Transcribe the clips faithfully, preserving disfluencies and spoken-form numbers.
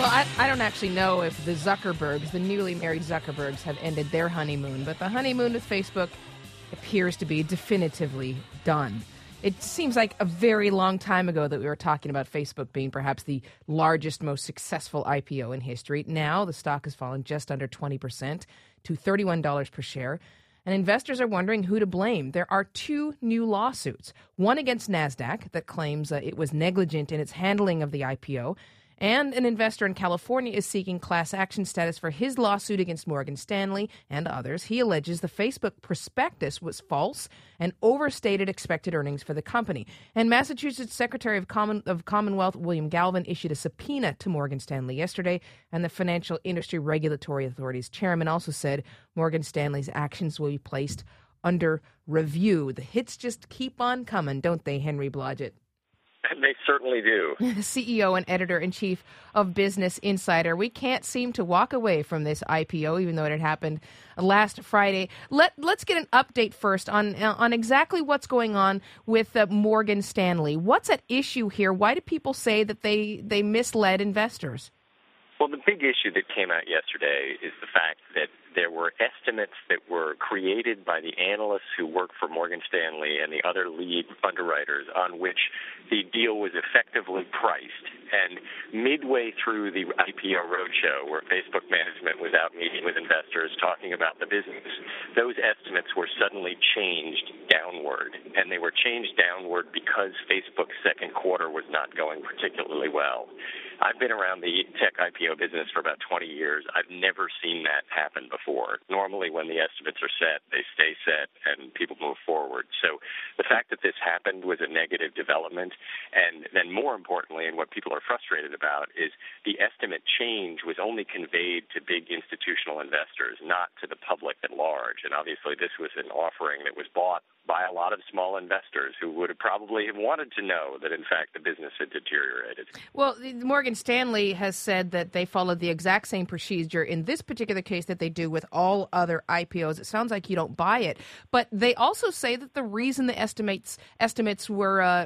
Well, I, I don't actually know if the Zuckerbergs, the newly married Zuckerbergs, have ended their honeymoon, but the honeymoon with Facebook appears to be definitively done. It seems like a very long time ago that we were talking about Facebook being perhaps the largest, most successful I P O in history. Now the stock has fallen just under twenty percent to thirty-one dollars per share. And investors are wondering who to blame. There are two new lawsuits, one against NASDAQ that claims uh, it was negligent in its handling of the I P O, and an investor in California is seeking class action status for his lawsuit against Morgan Stanley and others. He alleges the Facebook prospectus was false and overstated expected earnings for the company. And Massachusetts Secretary of, Common- of Commonwealth William Galvin issued a subpoena to Morgan Stanley yesterday, and the Financial Industry Regulatory Authority's chairman also said Morgan Stanley's actions will be placed under review. The hits just keep on coming, don't they, Henry Blodgett? They certainly do. C E O and editor-in-chief of Business Insider. We can't seem to walk away from this I P O, even though it had happened last Friday. Let, let's get an update first on on exactly what's going on with uh, Morgan Stanley. What's at issue here? Why do people say that they, they misled investors? Well, the big issue that came out yesterday is the fact that there were estimates that were created by the analysts who work for Morgan Stanley and the other lead underwriters on which the deal was effectively priced. And midway through the I P O roadshow, where Facebook management was out meeting with investors talking about the business, those estimates were suddenly changed downward. And they were changed downward because Facebook's second quarter was not going particularly well. I've been around the tech I P O business for about twenty years. I've never seen that happen before. Normally, when the estimates are set, they stay set and people move forward. So the fact that this happened was a negative development. And then more importantly, and what people are frustrated about, is the estimate change was only conveyed to big institutional investors, not to the public at large. And obviously, this was an offering that was bought by a lot of small investors who would have probably wanted to know that, in fact, the business had deteriorated. Well, Morgan Stanley has said that they followed the exact same procedure in this particular case that they do with all other I P Os. It sounds like you don't buy it. But they also say that the reason the estimates estimates were uh,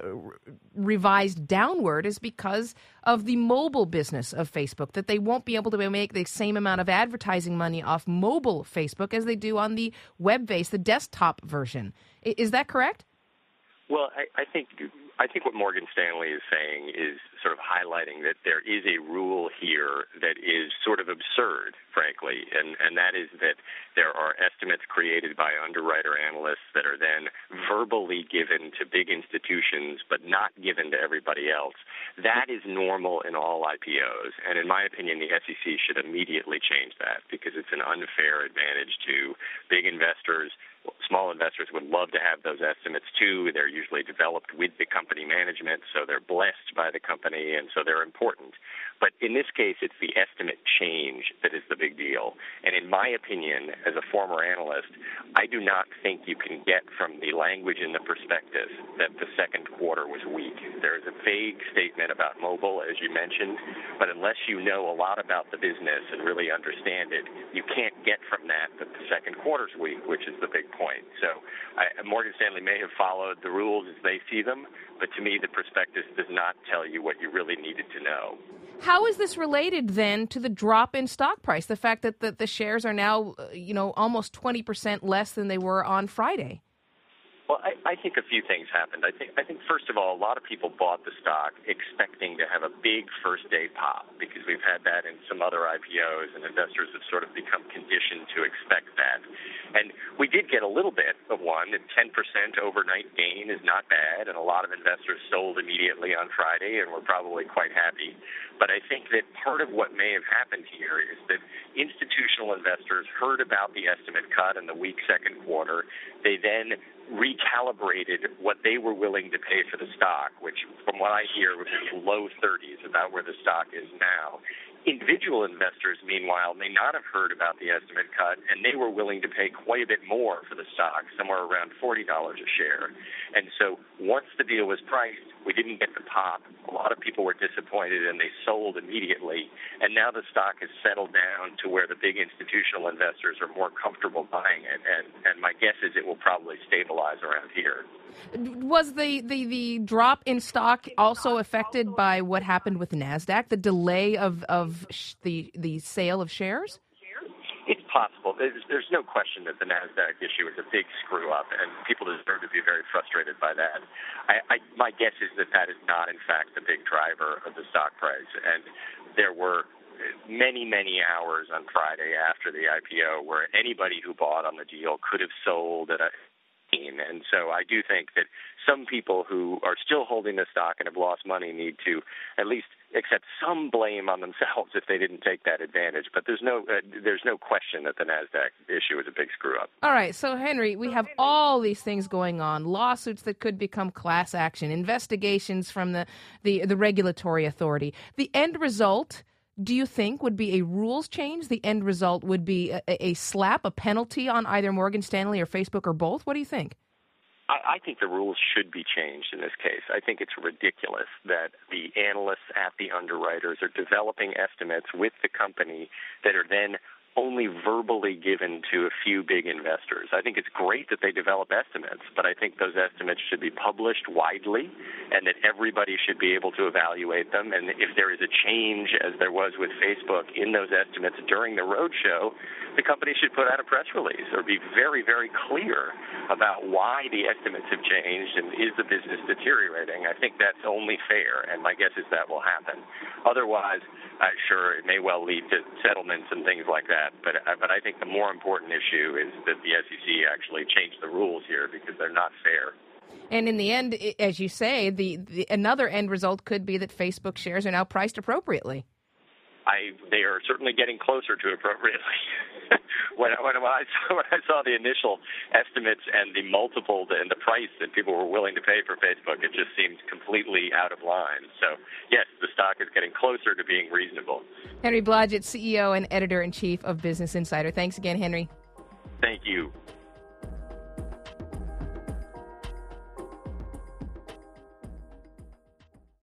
revised downward is because of the mobile business of Facebook, that they won't be able to make the same amount of advertising money off mobile Facebook as they do on the web-based, the desktop version. Is that correct? Well, I, I think I think what Morgan Stanley is saying is sort of highlighting that there is a rule here that is sort of absurd, frankly, and, and that is that there are estimates created by underwriter analysts that are then verbally given to big institutions but not given to everybody else. That is normal in all I P Os, and in my opinion, the S E C should immediately change that because it's an unfair advantage to big investors. Small investors would love to have those estimates, too. They're usually developed with the company management, so they're blessed by the company, and so they're important. But in this case, it's the estimate change that is the big deal. And in my opinion, as a former analyst, I do not think you can get from the language in the prospectus that the second quarter was weak. There is a vague statement about mobile, as you mentioned, but unless you know a lot about the business and really understand it, you can't get from that that the second quarter's weak, which is the big point. So I, Morgan Stanley may have followed the rules as they see them, but to me the prospectus does not tell you what you really needed to know. How is this related then to the drop in stock price, the fact that the, the shares are now, uh, you know, almost twenty percent less than they were on Friday? Well, I, I think a few things happened. I think, I think, first of all, a lot of people bought the stock expecting to have a big first-day pop because we've had that in some other I P Os, and investors have sort of become conditioned to expect that. And we did get a little bit of one, and ten percent overnight gain is not bad, and a lot of investors sold immediately on Friday and were probably quite happy. But I think that part of what may have happened here is that institutional investors heard about the estimate cut in the weak second quarter. They then recalibrated what they were willing to pay for the stock, which from what I hear was in the low thirties, about where the stock is now. Individual investors, meanwhile, may not have heard about the estimate cut, and they were willing to pay quite a bit more for the stock, somewhere around forty dollars a share. And so once the deal was priced, We didn't get the pop. A lot of people were disappointed, and they sold immediately. And now the stock has settled down to where the big institutional investors are more comfortable buying it. And, and my guess is it will probably stabilize around here. Was the, the, the drop in stock also affected by what happened with NASDAQ, the delay of, of sh- the, the sale of shares? It's possible. There's, there's no question that the NASDAQ issue is a big screw-up, and people deserve to be very frustrated by that. I, I, my guess is that that is not, in fact, the big driver of the stock price. And there were many, many hours on Friday after the I P O where anybody who bought on the deal could have sold at a and so I do think that some people who are still holding the stock and have lost money need to at least accept some blame on themselves if they didn't take that advantage. But there's no uh, there's no question that the NASDAQ issue is a big screw-up. All right. So, Henry, we have all these things going on, lawsuits that could become class action, investigations from the, the, the regulatory authority. The end result, do you think, would be a rules change? The end result would be a, a slap, a penalty on either Morgan Stanley or Facebook or both? What do you think? I, I think the rules should be changed in this case. I think it's ridiculous that the analysts at the underwriters are developing estimates with the company that are then only verbally given to a few big investors. I think it's great that they develop estimates, but I think those estimates should be published widely and that everybody should be able to evaluate them. And if there is a change, as there was with Facebook, in those estimates during the roadshow, the company should put out a press release or be very, very clear about why the estimates have changed and is the business deteriorating. I think that's only fair, and my guess is that will happen. Otherwise, uh, sure, it may well lead to settlements and things like that. But but I think the more important issue is that the S E C actually changed the rules here because they're not fair. And in the end, as you say, the, the another end result could be that Facebook shares are now priced appropriately. I they are certainly getting closer to appropriately. when, when, when, I saw, when I saw the initial estimates and the multiple and the price that people were willing to pay for Facebook, it just seemed completely out of line. So, yes, the stock is getting closer to being reasonable. Henry Blodgett, C E O and Editor-in-Chief of Business Insider. Thanks again, Henry. Thank you.